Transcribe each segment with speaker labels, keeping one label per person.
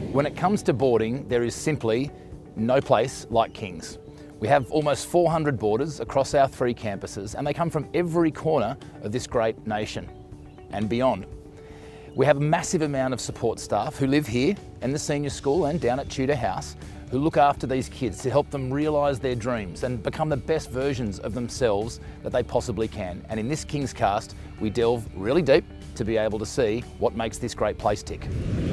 Speaker 1: When it comes to boarding, there is simply no place like King's. We have almost 400 boarders across our 3 campuses, and they come from every corner of this great nation and beyond. We have a massive amount of support staff who live here in the senior school and down at Tudor House, who look after these kids to help them realise their dreams and become the best versions of themselves that they possibly can. And in this King's Cast, we delve really deep to be able to see what makes this great place tick.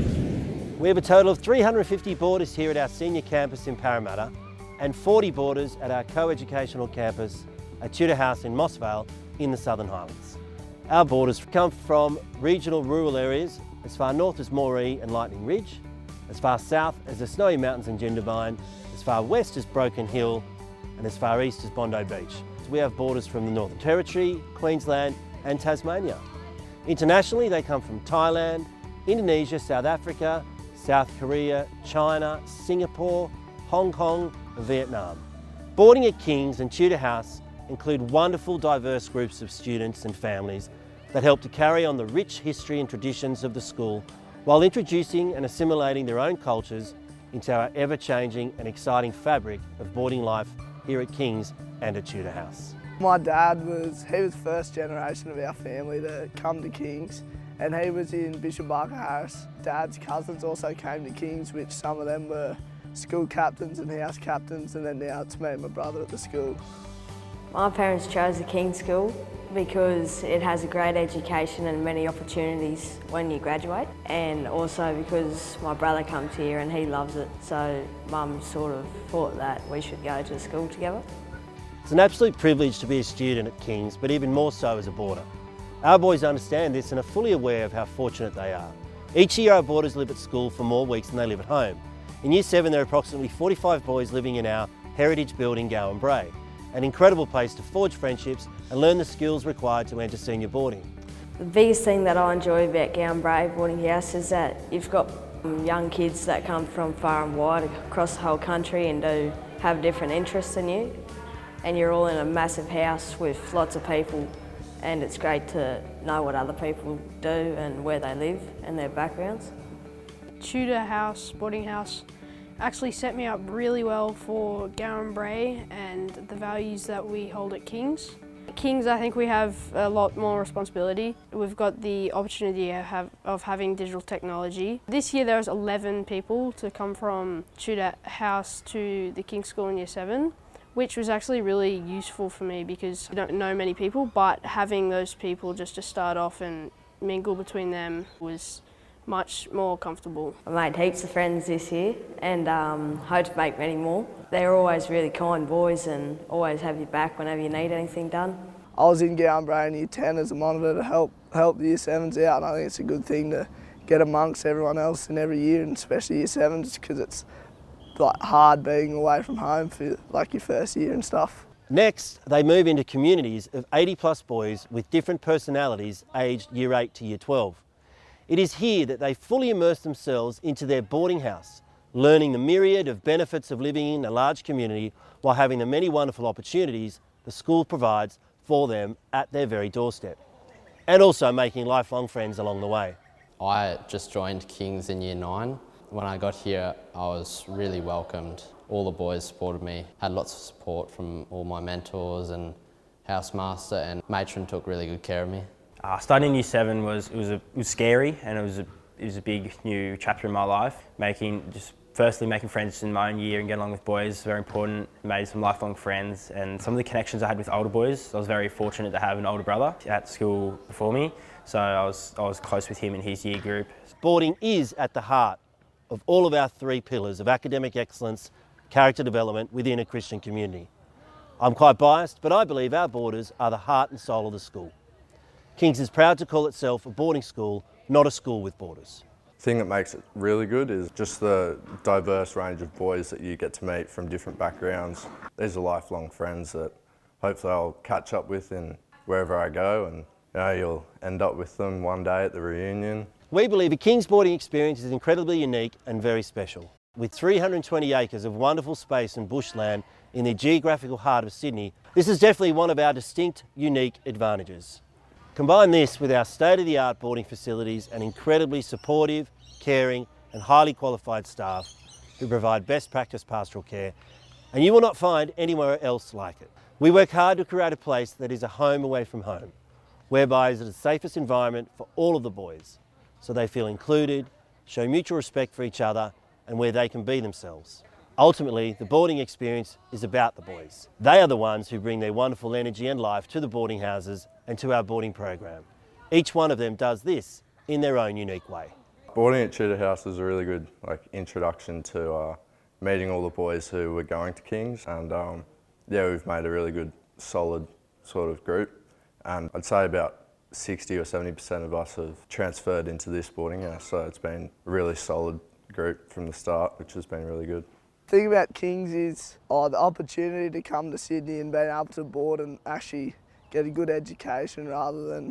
Speaker 2: We have a total of 350 boarders here at our senior campus in Parramatta and 40 boarders at our co-educational campus at Tudor House in Moss Vale in the Southern Highlands. Our boarders come from regional rural areas as far north as Moree and Lightning Ridge, as far south as the Snowy Mountains and Jindabyne, as far west as Broken Hill, and as far east as Bondi Beach. We have boarders from the Northern Territory, Queensland and Tasmania. Internationally, they come from Thailand, Indonesia, South Africa, South Korea, China, Singapore, Hong Kong and Vietnam. Boarding at King's and Tudor House include wonderful diverse groups of students and families that help to carry on the rich history and traditions of the school while introducing and assimilating their own cultures into our ever-changing and exciting fabric of boarding life here at King's and at Tudor House.
Speaker 3: My dad was first generation of our family to come to King's, and he was in Bishop Barker Harris. Dad's cousins also came to King's, which some of them were school captains and house captains, and then now it's me and my brother at the school.
Speaker 4: My parents chose the King's School because it has a great education and many opportunities when you graduate, and also because my brother comes here and he loves it, so Mum sort of thought that we should go to school together.
Speaker 2: It's an absolute privilege to be a student at King's, but even more so as a boarder. Our boys understand this and are fully aware of how fortunate they are. Each year our boarders live at school for more weeks than they live at home. In Year 7 there are approximately 45 boys living in our heritage building, Gowan Bray, an incredible place to forge friendships and learn the skills required to enter senior boarding.
Speaker 4: The biggest thing that I enjoy about Gowan Bray Boarding House is that you've got young kids that come from far and wide across the whole country and do have different interests than you, and you're all in a massive house with lots of people, and it's great to know what other people do and where they live and their backgrounds.
Speaker 5: Tudor House Boarding House actually set me up really well for Gowan Bray and the values that we hold at King's. At King's, I think we have a lot more responsibility. We've got the opportunity of having digital technology. This year there was 11 people to come from Tudor House to the King's School in Year 7, which was actually really useful for me because I don't know many people, but having those people just to start off and mingle between them was much more comfortable.
Speaker 4: I made heaps of friends this year and hope to make many more. They're always really kind boys and always have your back whenever you need anything done.
Speaker 3: I was in Gowan Bray in Year 10 as a monitor to help the Year 7s out, and I think it's a good thing to get amongst everyone else in every year, and especially Year 7s, because it's like hard being away from home for like your first year and stuff.
Speaker 2: Next, they move into communities of 80 plus boys with different personalities aged Year 8 to Year 12. It is here that they fully immerse themselves into their boarding house, learning the myriad of benefits of living in a large community while having the many wonderful opportunities the school provides for them at their very doorstep, and also making lifelong friends along the way.
Speaker 6: I just joined King's in Year 9. When I got here, I was really welcomed. All the boys supported me, had lots of support from all my mentors, and housemaster and matron took really good care of me.
Speaker 7: Starting in Year 7 was scary, and it was a big new chapter in my life. Firstly making friends in my own year and getting along with boys, very important. Made some lifelong friends, and some of the connections I had with older boys. I was very fortunate to have an older brother at school before me, so I was close with him in his year group.
Speaker 2: Boarding is at the heart of all of our 3 pillars of academic excellence, character development within a Christian community. I'm quite biased, but I believe our boarders are the heart and soul of the school. King's is proud to call itself a boarding school, not a school with boarders.
Speaker 8: The thing that makes it really good is just the diverse range of boys that you get to meet from different backgrounds. These are lifelong friends that hopefully I'll catch up with in wherever I go, and you'll end up with them one day at the reunion.
Speaker 2: We believe a King's boarding experience is incredibly unique and very special. With 320 acres of wonderful space and bushland in the geographical heart of Sydney, this is definitely one of our distinct, unique advantages. Combine this with our state-of-the-art boarding facilities and incredibly supportive, caring and highly qualified staff who provide best practice pastoral care, and you will not find anywhere else like it. We work hard to create a place that is a home away from home, whereby it is the safest environment for all of the boys, so they feel included, show mutual respect for each other, and where they can be themselves. Ultimately, the boarding experience is about the boys. They are the ones who bring their wonderful energy and life to the boarding houses and to our boarding program. Each one of them does this in their own unique way.
Speaker 8: Boarding at Tudor House was a really good introduction to meeting all the boys who were going to Kings, and yeah, we've made a really good, solid sort of group. And I'd say about 60 or 70% of us have transferred into this boarding house, so it's been a really solid group from the start, which has been really good.
Speaker 3: The thing about Kings is the opportunity to come to Sydney and being able to board and actually get a good education rather than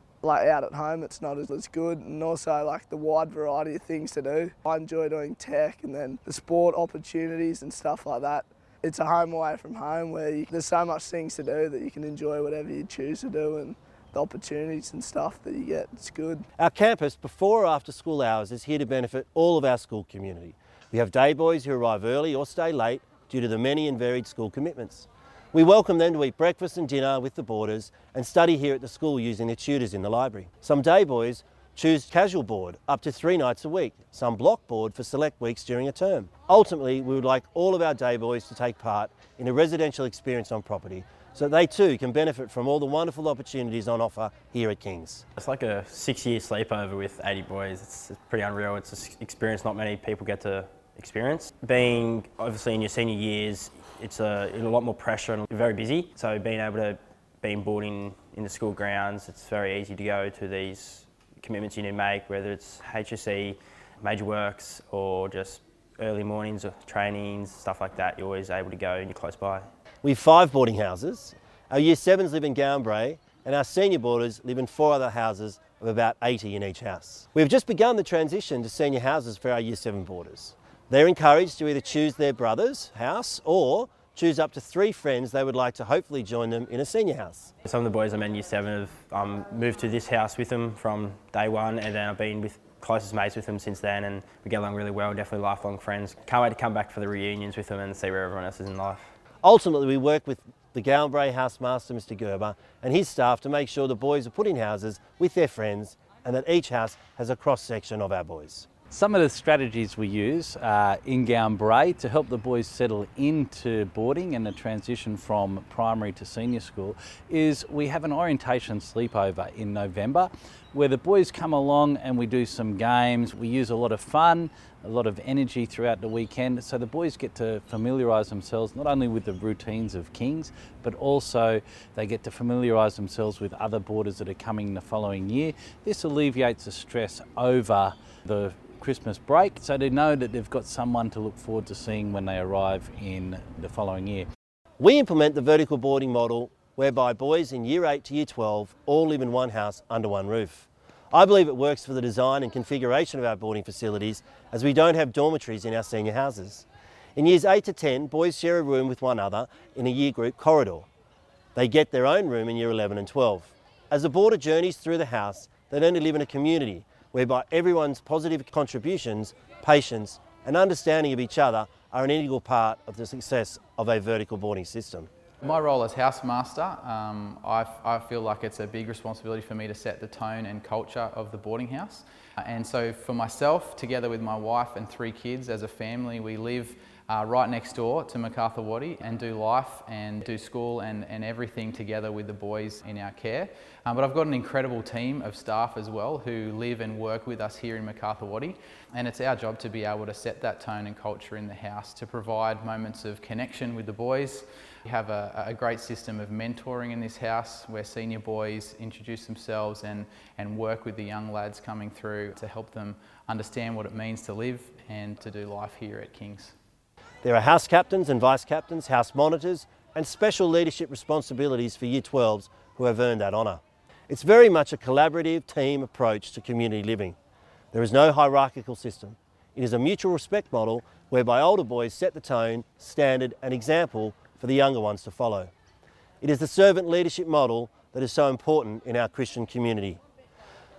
Speaker 3: out at home. It's not as good, and also the wide variety of things to do. I enjoy doing tech and then the sport opportunities and stuff like that. It's a home away from home where there's so much things to do that you can enjoy whatever you choose to do, and the opportunities and stuff that you get, it's good.
Speaker 2: Our campus before or after school hours is here to benefit all of our school community. We have day boys who arrive early or stay late due to the many and varied school commitments. We welcome them to eat breakfast and dinner with the boarders and study here at the school using the tutors in the library. Some day boys choose casual board up to 3 nights a week, some block board for select weeks during a term. Ultimately, we would like all of our day boys to take part in a residential experience on property so that they too can benefit from all the wonderful opportunities on offer here at Kings.
Speaker 7: It's like a 6-year sleepover with 80 boys. It's pretty unreal. It's an experience not many people get to experience. Being obviously in your senior years, it's a lot more pressure and very busy. So being able to be boarding in the school grounds, it's very easy to go to these commitments you need to make, whether it's HSC, major works, or just early mornings or trainings, stuff like that. You're always able to go and you're close by.
Speaker 2: We have 5 boarding houses. Our Year 7s live in Gowan Brae, and our senior boarders live in 4 other houses of about 80 in each house. We've just begun the transition to senior houses for our Year 7 boarders. They're encouraged to either choose their brother's house or choose up to 3 friends they would like to hopefully join them in a senior house.
Speaker 7: Some of the boys I'm in Year 7 have moved to this house with them from day one, and then I've been with closest mates with them since then, and we get along really well, definitely lifelong friends. Can't wait to come back for the reunions with them and see where everyone else is in life.
Speaker 2: Ultimately, we work with the Gowan Brae housemaster, Mr Gerber, and his staff to make sure the boys are put in houses with their friends and that each house has a cross-section of our boys.
Speaker 9: Some of the strategies we use in Gowan Brae to help the boys settle into boarding and the transition from primary to senior school is we have an orientation sleepover in November where the boys come along and we do some games. We use a lot of fun, a lot of energy throughout the weekend, so the boys get to familiarise themselves not only with the routines of Kings, but also they get to familiarise themselves with other boarders that are coming the following year. This alleviates the stress over the Christmas break, so they know that they've got someone to look forward to seeing when they arrive in the following year.
Speaker 2: We implement the vertical boarding model whereby boys in Year 8 to Year 12 all live in one house under one roof. I believe it works for the design and configuration of our boarding facilities as we don't have dormitories in our senior houses. In Years 8 to 10, boys share a room with one another in a year group corridor. They get their own room in Year 11 and 12. As the boarder journeys through the house, they learn to live in a community whereby everyone's positive contributions, patience and understanding of each other are an integral part of the success of a vertical boarding system.
Speaker 10: My role as housemaster, I feel like it's a big responsibility for me to set the tone and culture of the boarding house. And so for myself, together with my wife and 3 kids as a family, we live right next door to Macarthur Waddy and do life and do school and everything together with the boys in our care. But I've got an incredible team of staff as well who live and work with us here in Macarthur Waddy, and it's our job to be able to set that tone and culture in the house to provide moments of connection with the boys. We have a great system of mentoring in this house where senior boys introduce themselves and work with the young lads coming through to help them understand what it means to live and to do life here at Kings.
Speaker 2: There are house captains and vice captains, house monitors and special leadership responsibilities for Year 12s who have earned that honour. It's very much a collaborative team approach to community living. There is no hierarchical system. It is a mutual respect model whereby older boys set the tone, standard and example for the younger ones to follow. It is the servant leadership model that is so important in our Christian community.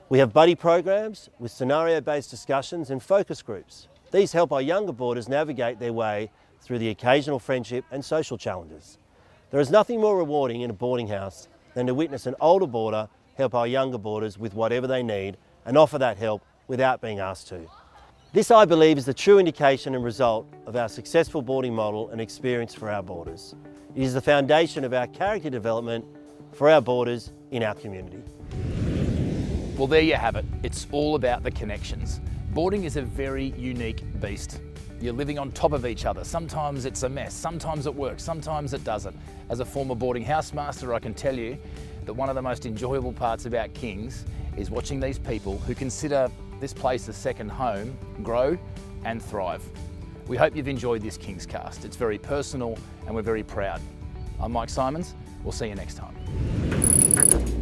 Speaker 2: We have buddy programs with scenario-based discussions and focus groups. These help our younger boarders navigate their way through the occasional friendship and social challenges. There is nothing more rewarding in a boarding house than to witness an older boarder help our younger boarders with whatever they need and offer that help without being asked to. This, I believe, is the true indication and result of our successful boarding model and experience for our boarders. It is the foundation of our character development for our boarders in our community.
Speaker 1: Well, there you have it. It's all about the connections. Boarding is a very unique beast. You're living on top of each other. Sometimes it's a mess, sometimes it works, sometimes it doesn't. As a former boarding housemaster, I can tell you that one of the most enjoyable parts about Kings is watching these people who consider this place a second home grow and thrive. We hope you've enjoyed this Kings cast. It's very personal and we're very proud. I'm Mike Simons. We'll see you next time.